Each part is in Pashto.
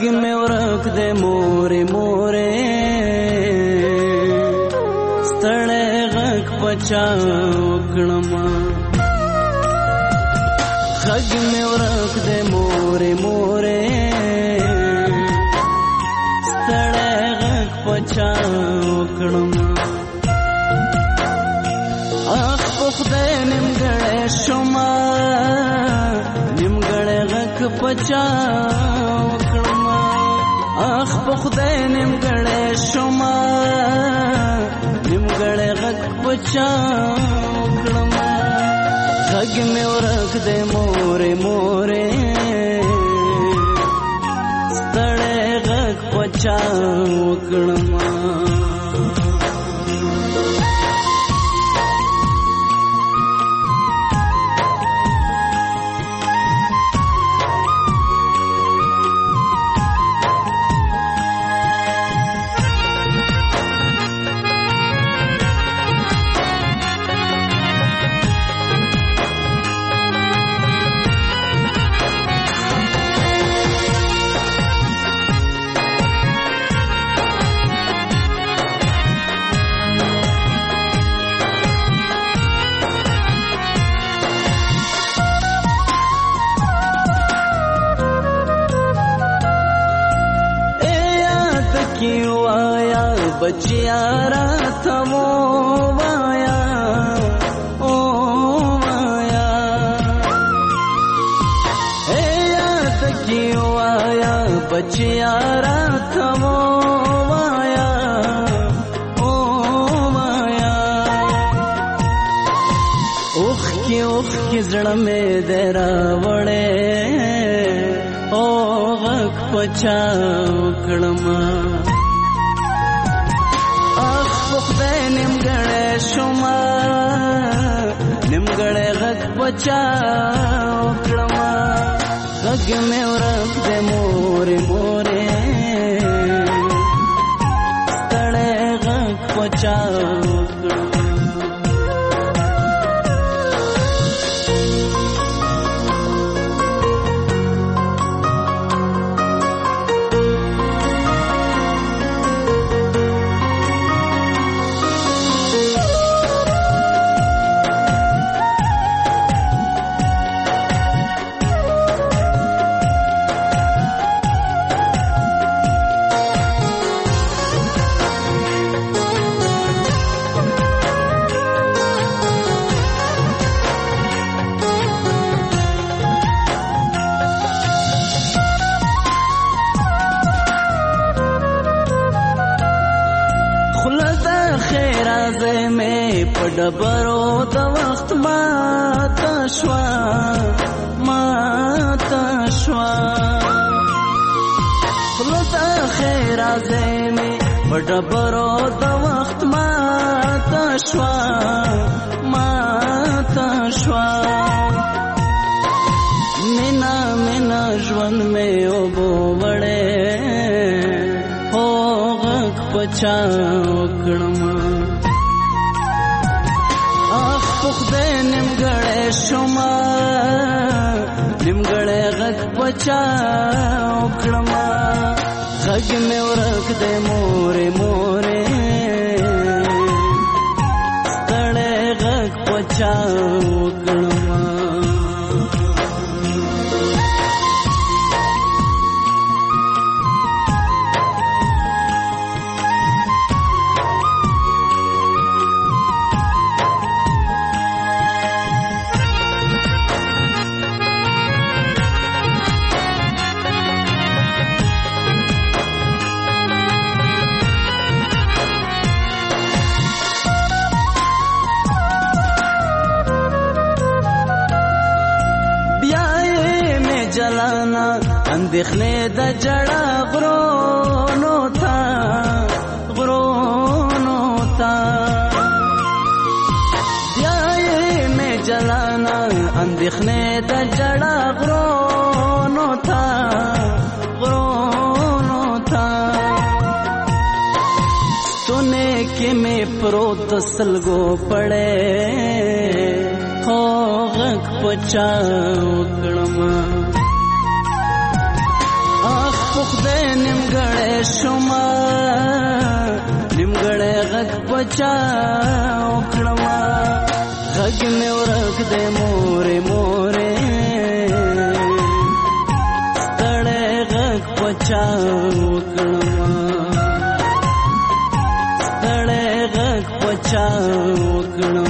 غږ مې ورک دې مورې مورې ستړی غږ پچا وکړما غږ مې ورک دې مورې مورې ستړی غږ پچا وکړما اخ په خدای نیمګړی شوما نیمګړی غږ پچا وکړما اخ په خدای نیمګړی شوما نیمګړی غږ پچا وکړما غږ مې ورک دې مورې مورې ستړی غږ پچا وکړما وایا بچیا رات مو وایا او وایا اے یاد کی وایا بچیا رات مو وایا او وایا اوخ کی زړه مې درا وړې او غږ پچا وکړما خدای نیمګړی شوما نیمګړی غږ پچا وکړما غږ مې ورک دې مورې مورې ستړی غږ پچا وکړما ډبرو د وخت ماته شوا خلدا خیر ازمه ډبرو د وخت ماته شوا مینا ژوند مې وبو وړې هو غږ پچا وکړما خدای نیمګړی شوما نیمګړی غږ پچا وکړما غږ مې ورک دې مورې مورې ستړی غږ پچا وکړما جلانا اندېښنې د جړا غرونو ته بیا یې مې جلانا اندېښنې د جړا غرونو ته ستونې کې مې پروت سلګو پړې هو غږ پچا وکړما خدای نیمګړی شوما نیمګړی غږ پچا وکړما غږ مې ورک دی مورې مورې ستړی غږ پچا وکړما ستړی غږ پچا وکړما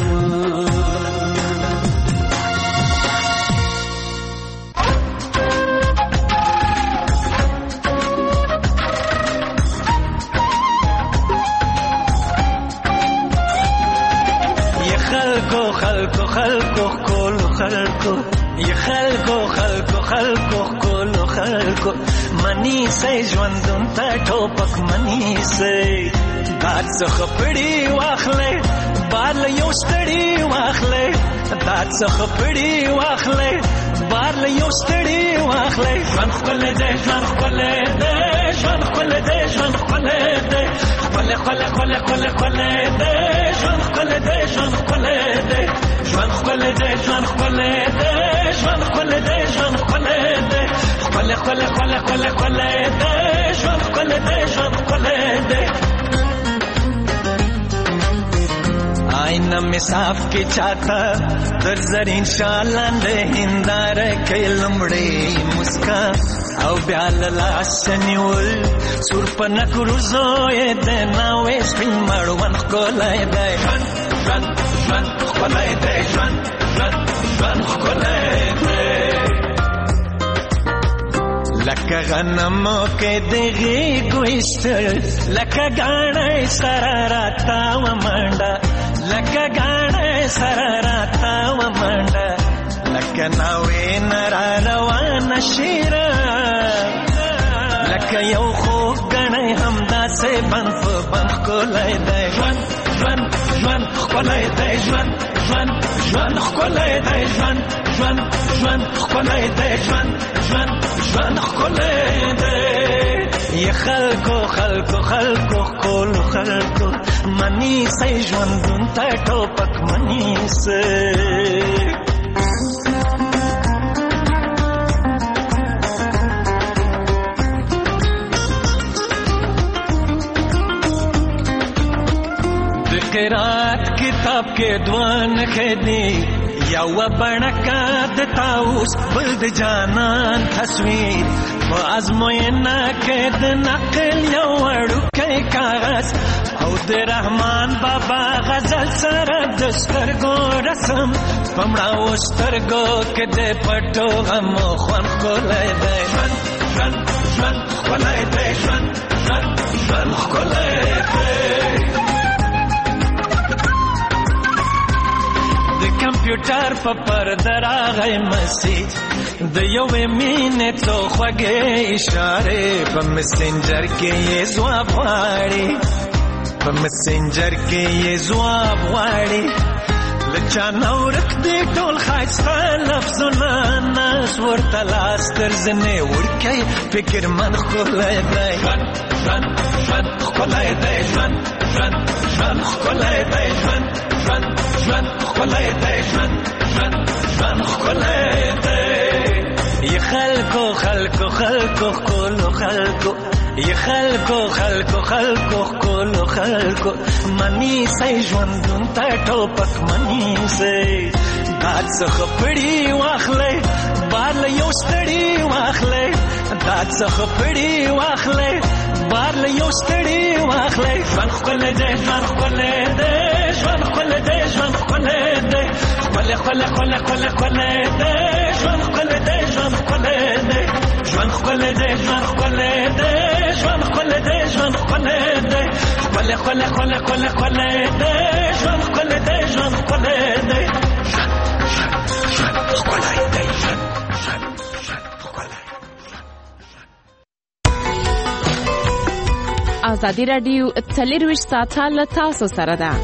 خلقو کولو خلقو یا خلقو کولو خلقو منی سي ژوندون ته ټوپک منی سي داد څخه پړی واخلې بار له یو ستړي واخلې داد څخه پړی واخلې بار له یو ستړي واخلې ژوند خپل دې ژوند خپل دې ژوند خپل دې ژوند خپل دې خپل دې ژوند خپل دې ژوند خپل دې ژوند خپل دې ژوند خپل دې ژوند خپل دې ژوند خپل دې خپل دې ژوند خپل دې ژوند خپل دې آئینہ میں صاف کی چاہتا در زرین شالان دے ہندار کئی لمڑے مسکا او بیال لاسنیول سور پنک روزوئے دے ناوے سپین مارو من خکولائے دے ژوند خکولائے دے ژوند خکولائے دے لکه غنمو کې دغې ګویستل لکه ګاڼی سره راتاوه منډه لکه ګاڼی سره راتاوه منډه لکه ناوې نه را روانه شیره لکه یو خوږ ګڼی همداسې بند په بند ښکلی دی ژوند ښکلی دی ژوند ښکلی دی ژوند ښکلی دی ژوند ښکلی دی یا خلکو ښکلو خلکو منی سئ ژوندون ته ټوپک منی سئ قرات کتاب کې دوان خېدی یو بڼکا د تاوس بل د جانان تصویر په ازموینه کې د نقل یو وړوکی کاغذ او د رحمان بابا غزل سره د سترګو رسم په مړاو سترګو کې د پټو غمو خوند ښکلی دی ژوند ښکلی دی ژوند ښکلی دی کمپیوټر په پرده راغی مسیج د یوې مینې څو خوږې اشارې په مسنجر کې یې ځواب غواړي له چا نه ورک دي ټول ښایسته لفظونه ناز ورته لاس تر زنې وړکی فکر من ښکلی دی ژوند ښکلی دی ژوند ښکلی دی ژوند ښکلی دی ژوند ښکلی دی یا خلکو ښکلو خلکو یا خلکو ښکلو خلکو منی سئ ژوندون ته ټوپک منی سئ داد څخه پړی واخلئ بار له یو ستړي واخلئ داد څخه پړی واخلئ بار له یو ستړي واخلئ ژوند ښکلی دی ژوند ښکلی دی ژوند ښکلی دی ژوند ښکلی دی ښکلی دی ژوند ښکلی دی ژوند ښکلی دی ژوند ښکلی دی ژوند ښکلی دی ژوند ښکلی دی ژوند ښکلی دی ښکلی دی ژوند ښکلی دی ژوند ښکلی دی ښکلی دی ازادي راډیو 24 ساعته له تاسو سره ده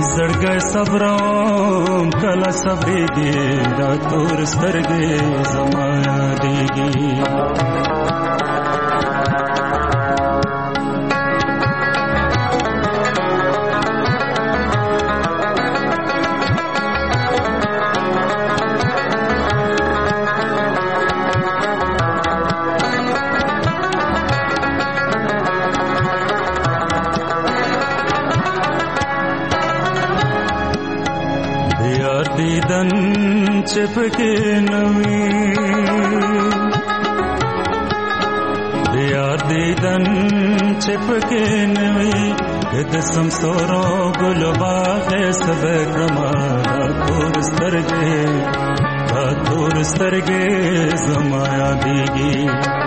زړګی صبروم کله صبرېږي دا تور سترګې زما یادېږي دیدن چپکے نوی دیار دیدن چپکے نوی گد سمسورو گل باغ سبکرما تور سترگے زمایا دیگی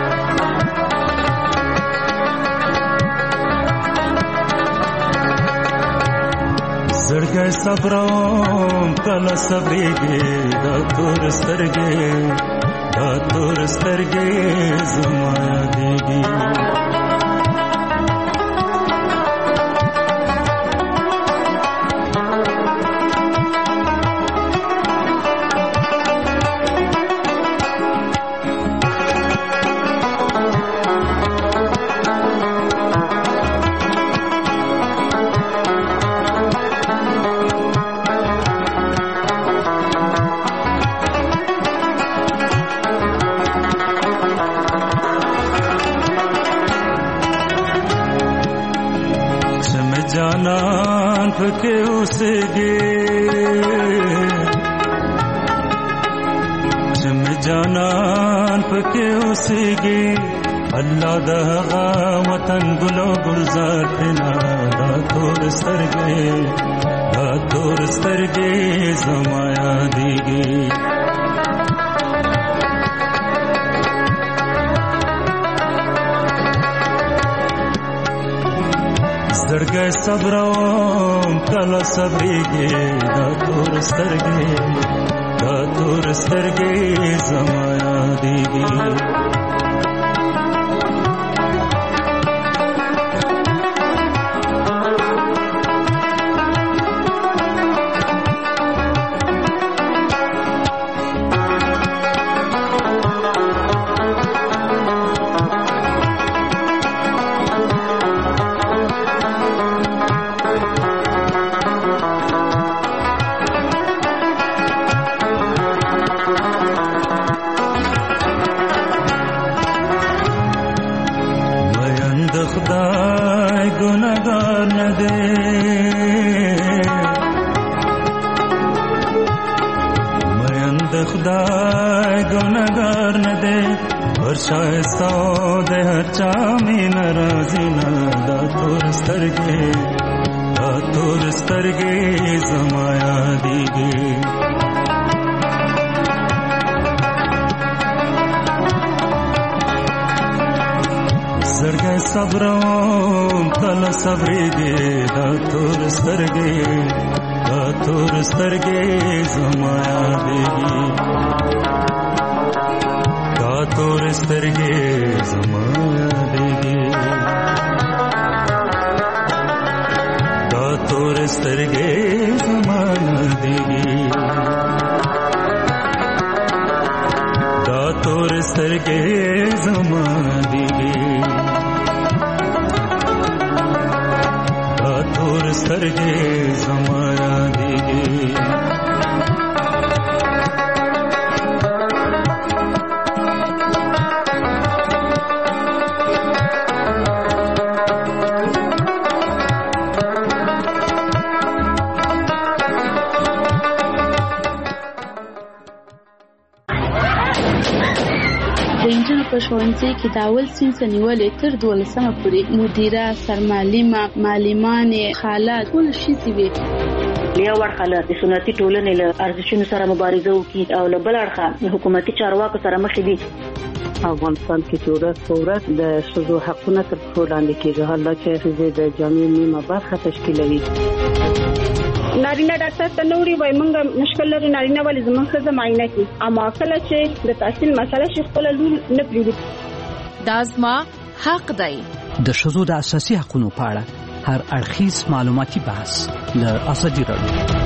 زړګی صبروم کله صبرېږي دا تور سترګې زما یادېږي جانان پکې اوسېږي چې مې جانان پکې اوسېږي الله د هغه وطن ګلو ګلزار کړه دا تور سترګې زما یادېږي زړګی صبروم کله صبرېږي دا تور سترګې زما یادېږي خدای ګناهګار نه دی مین د خدای ګناهګار نه دی هر شایسته د هر چا مینه راځي نه دا تور سترګې زما یادېږي زړګی صبروم کله صبرېږي دا تور سترګې زما یادېږي دا تور سترګې زما یادېږي دا تور سترګې زما یادېږي دا تور سترګې زما یادېږي تور سترګې زما یادېږي په ښوونځي کې د اول صنف نیولې تر 12مه پورې مدیره سرمعلمه معلمانې خاله ټول ښځې وې یو اړخه له سنتي ټولنې له ارزښتونو سره مبارزه وکړي او له بل اړخه حکومتي چارواکو سره مخ دي افغانستان کې چې ورځ په ورځ د ښځو حقونه تر پښو لاندې کېږي حالا چې ښځې د جامعې نیمه برخه تشکیلوي نارینه ډاکټر ته نوري وای مونږ مشکل لري نارینه ولې زموږ ښځه معاینه کوي اما کله چې د تحصیل مسله شي خپل لور نه پریږدي دا زما حق دی د ښځو د اساسي حقوقو په اړه هر اړخیز معلوماتي بحث ل ازادي راډیو.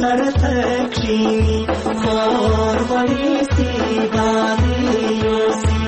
Kini, for what is the body,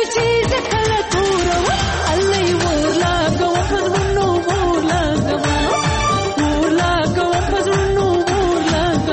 چیز کله تورو الله ورلا کو پزړونو ورلا کو پزړونو ورلا کو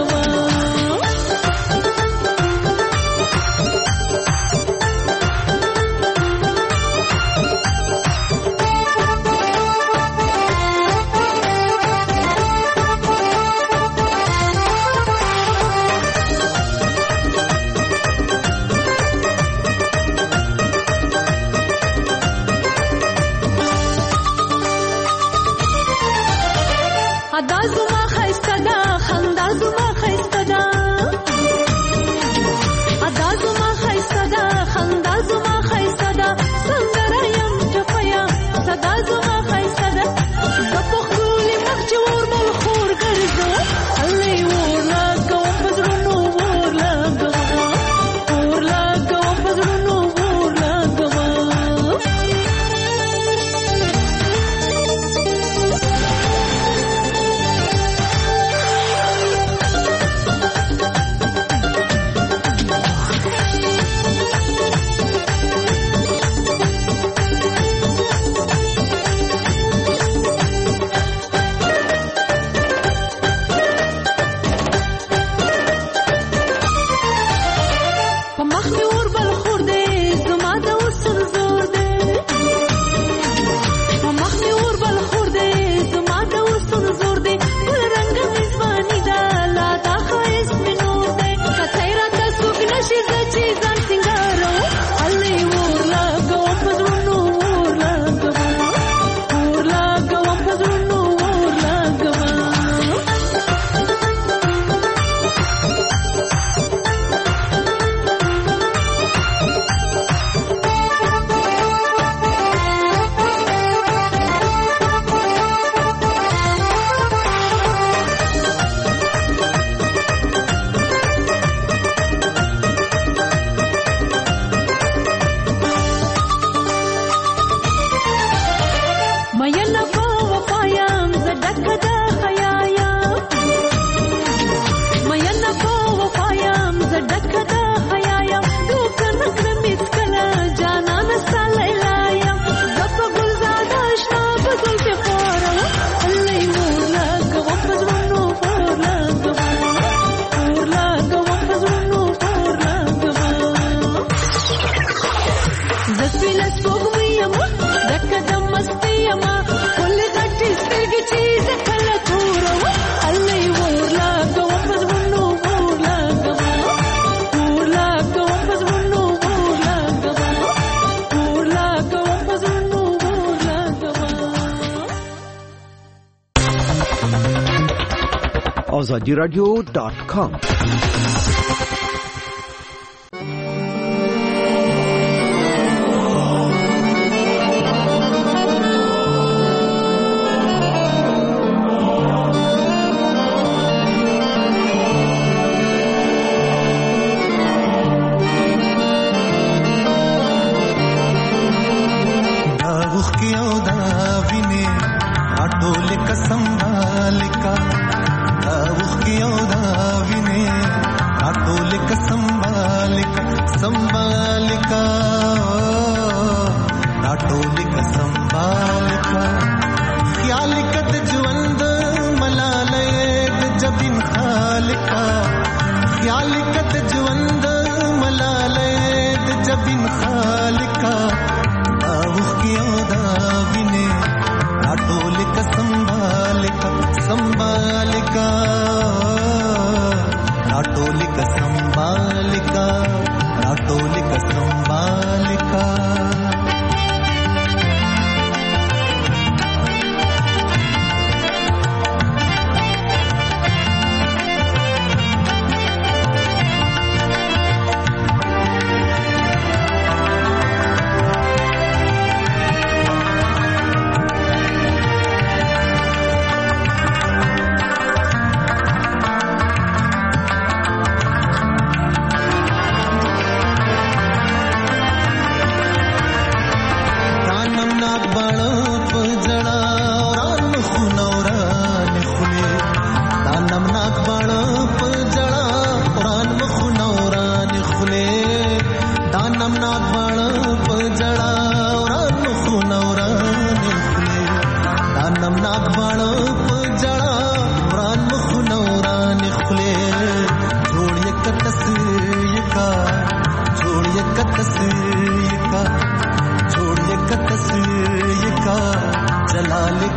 azadiradio.com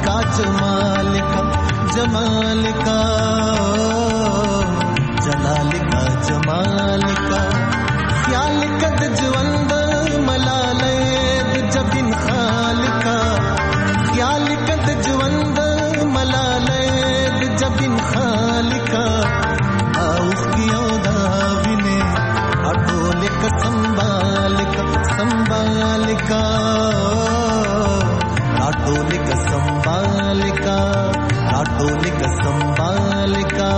जमालिका जमालिका जलालिका जमालिका ख्याल कद जवंद मलालैद जबिन खालिका ख्याल कद जवंद मलालैद जबिन खालिका आउख कियो दाविने अटोलिक संबालिका संबालिका आटोलिक संबालिका आटोलिक संबालिका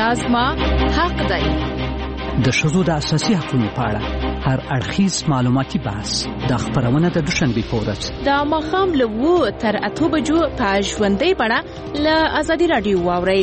دا زما حق دی. د ښځو د اساسي حقوقو په اړه هر اړخیز معلوماتي بحث د خبرونه د دوشنبې په ورځ د ماښام له 7 تر 8 بجو په ژوندۍ بڼه له ازادي راډیو واورئ.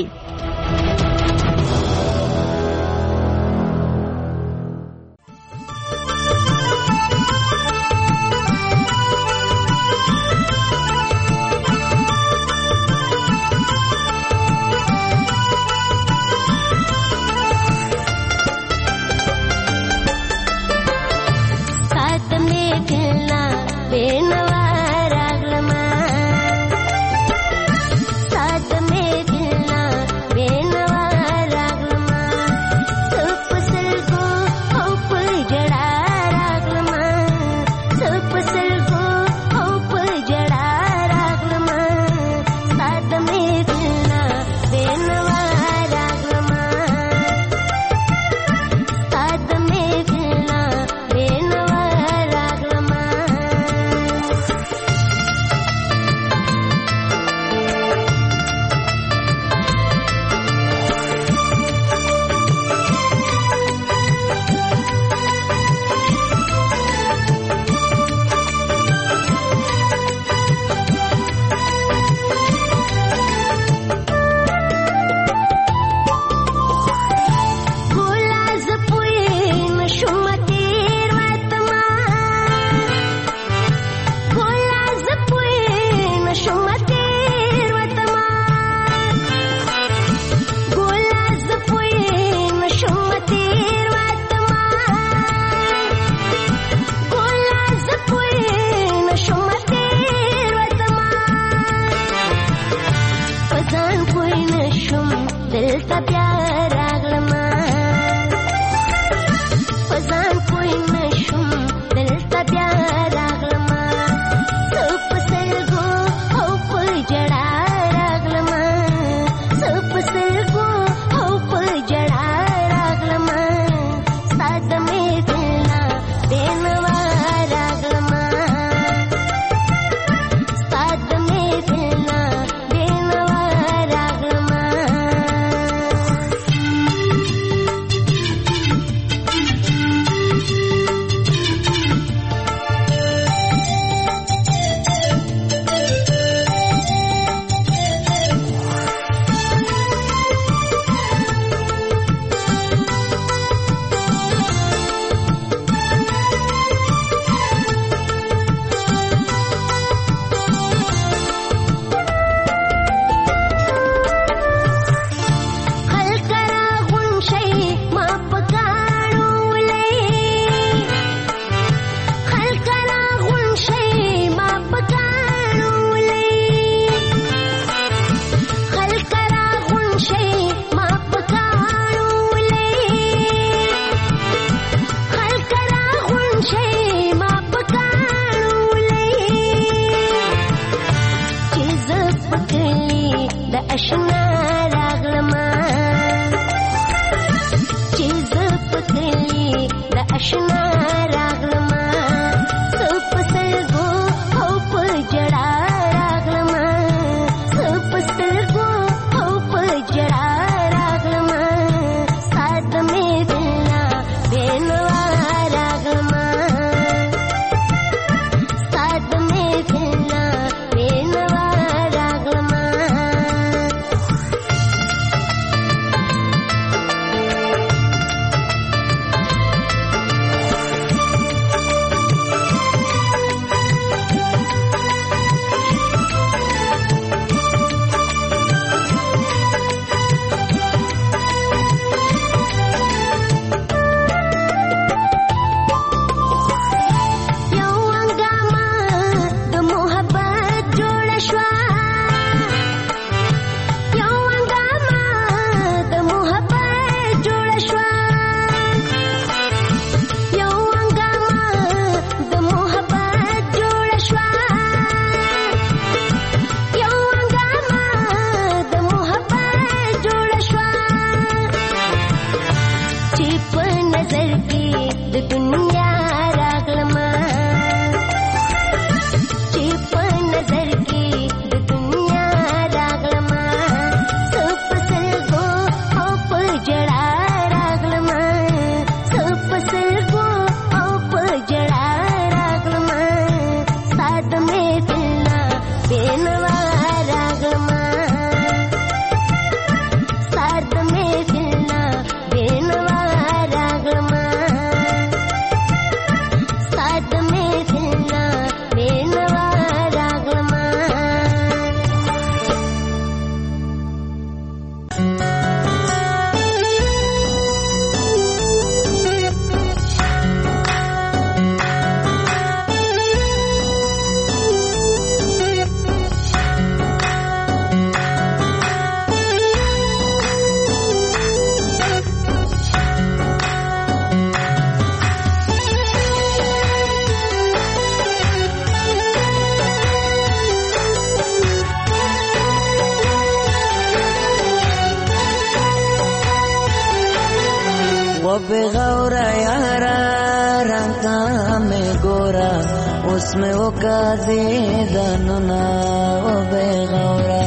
اوس مې وکړې دنونه و بغورا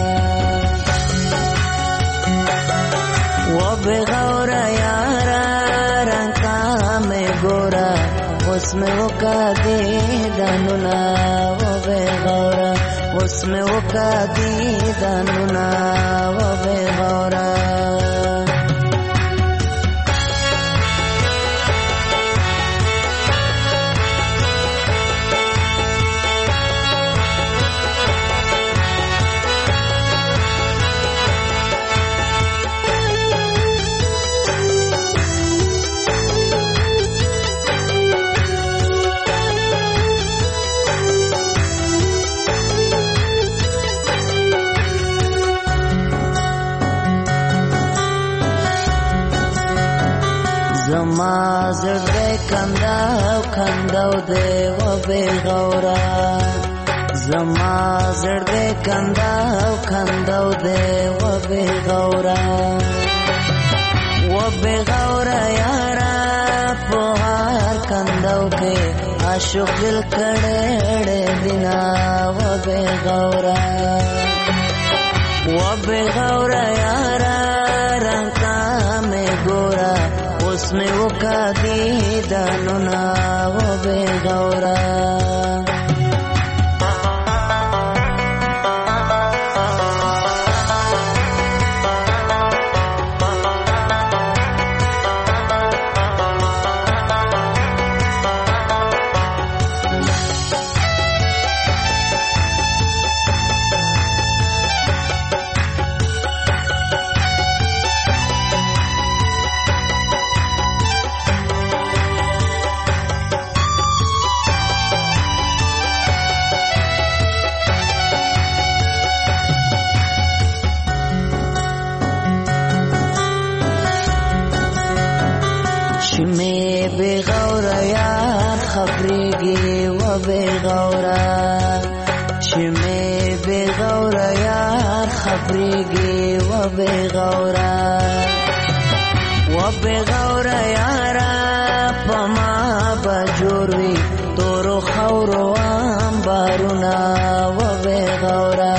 و بغورا یارا رنگا مې ګورا اوس مې وکړې دنونه و بغورا اوس مې وکړې دنونه و بغورا زما زړه کنداو دی و بغورا زما زړه کنداو دی و بغورا یارا په هر کنداو کې عاشق دل کړه دینا و بغورا یارا رنگا مې ګورا اوس مې وکړې دنونه و بغورا شمه بغورا یار خبرېږي و بغورا شمه بغورا یار خبرېږي و بغورا یارا پما بجوروي تورو خورو امبارونا و بغورا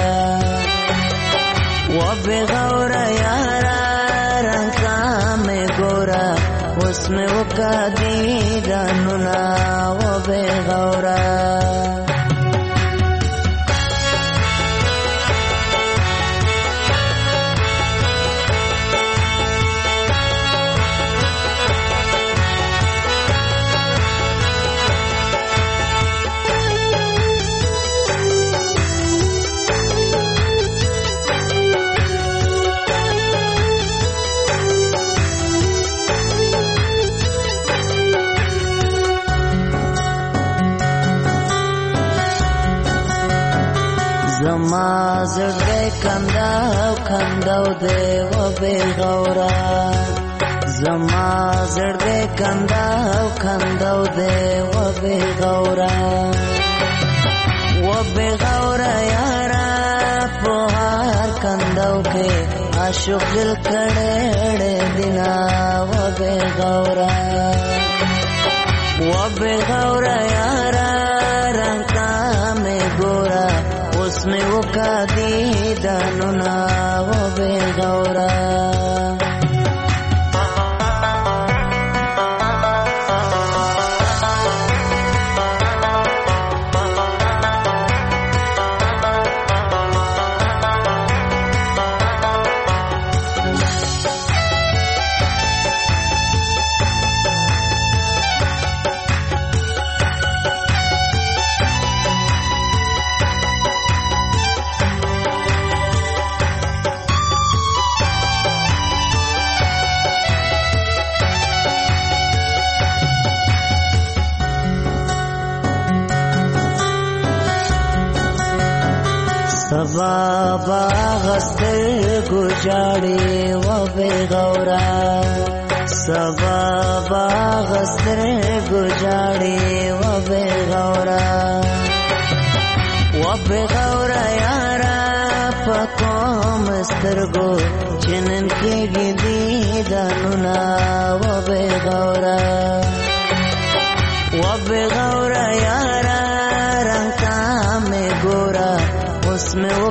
یارا رنگا مې ګورا اوس مې وکړې دنونه و بغورا زما زړه کنداو دی و بغورا زما زړه کنداو دی و بغورا یارا په هر کنداو کې عاشق دل کړه دینا و بغورا یارا رنگا مې ګورا اوس مې وکړې دنونه و بغورا سبا باغستر گجاڑی و بغورا سبا باغستر گجاڑی و بغورا یارا پکوم سترگو چنن کی گی دانونا و بغورا یارا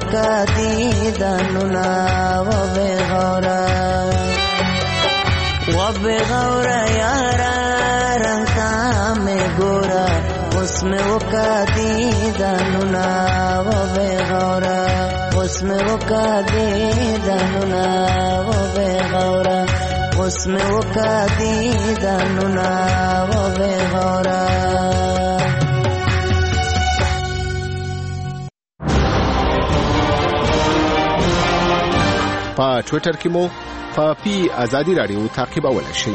وکادی دانونا و بغورا یارا رنگتا میں گورا اس میں وکادی دانونا و بغورا اس میں وکادی دانونا و بغورا اس میں وکادی دانونا و بغورا. په ټوئیټر کې مو په پی ازادي رادیو تعقیبولای شئ.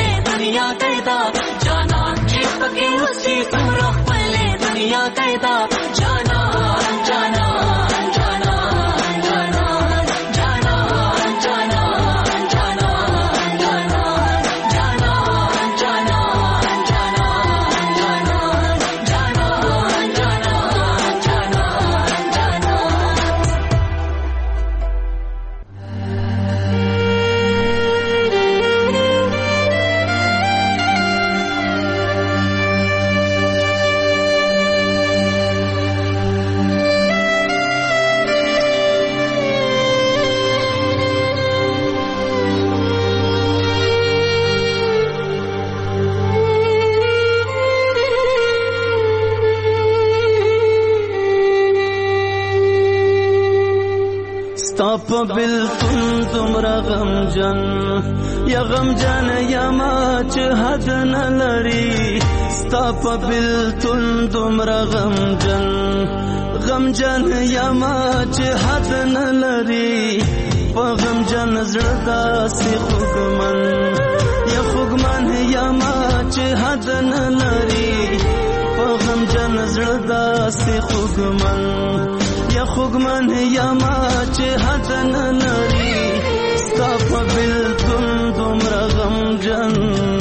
दुनिया कहता په بلتون دومره غمجن یا غمجن یما چې حد نه لري ستا په بلتون دومره غمجن یما چې حد نه لري په غمجن زړه داسې خوږمن یما چې حد نه لري په غمجن زړه داسې خوږمن یما چې حد نه لري ستا په بلتون دومره غمجن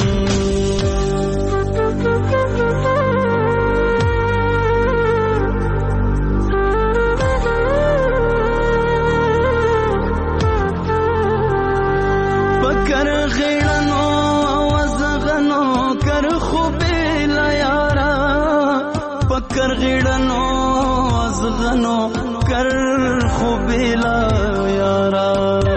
پکر غیړنو وزغنو کر خوبې لا یارا پکر غیړنو وزغنو کر خوبې لا یارا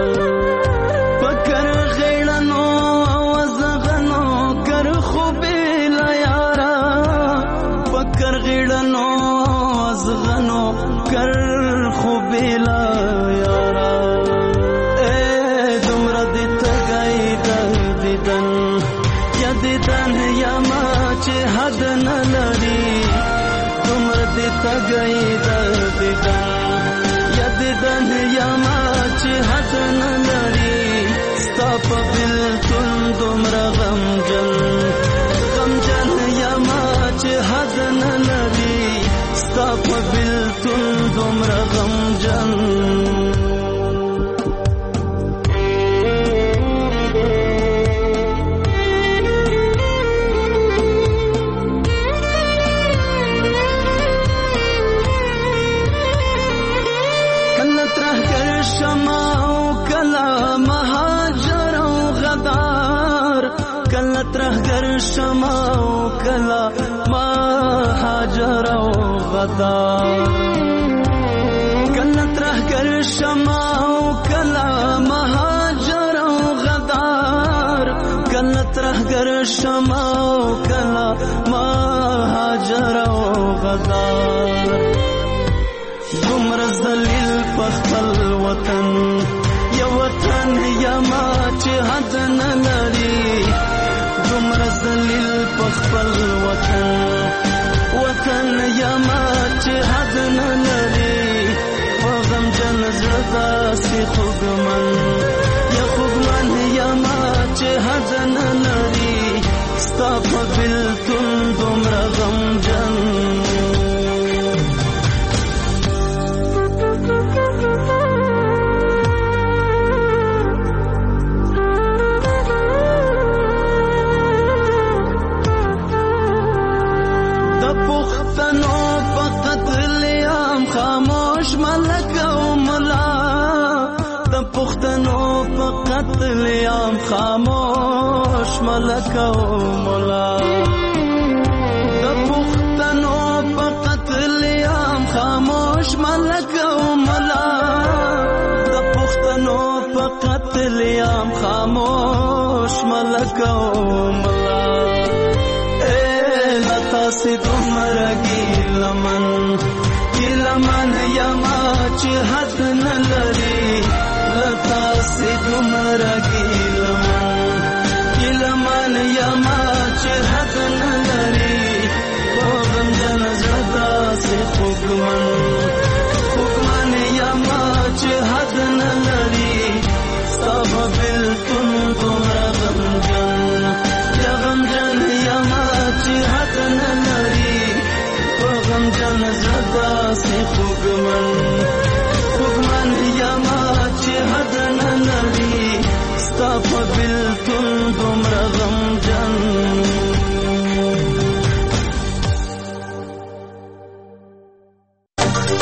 پکر غیړنو وزغنو کر خوبې لا یارا پکر غیړنو وزغنو کر خوبې لا یارا دیدن یما چې حد نه لري دومره دې تګی دیدن یما چې حد نه لري ستا په بلتون دومره غمجن یما چې حد نه لري ستا په بلتون دومره غمجن شما او کلا مهاجر او غدار کله ترهګر شما او کلا مهاجر او غدار کله ترهګر شما او کلا مهاجر او غدار دومره ذلیل په خپل وطن یو وطن یما چې حد نه لري دومره ذلیل په خپل وطن یما چې حد نه لري په غمجن زړه داسې خوږمن یما چې حد نه لري ستا په بلتون دومره غمجن خاموش ملک او ملا د پښتنو په قتل عام خاموش ملک او ملا د پښتنو په قتل عام خاموش ملک او ملا د پښتنو په قتل عام خاموش ملک او ملا لتا سي تمہارا ګیلمن یما چې حد نه لري لتا سي دومره ګیلمن یما چې حد نه لري په غمجن زړه داسې خوږمن یما چې حد نه لري ستا په بلتون دومره غمجن یما چې حد نه لري په غمجن زړه داسې خوږمن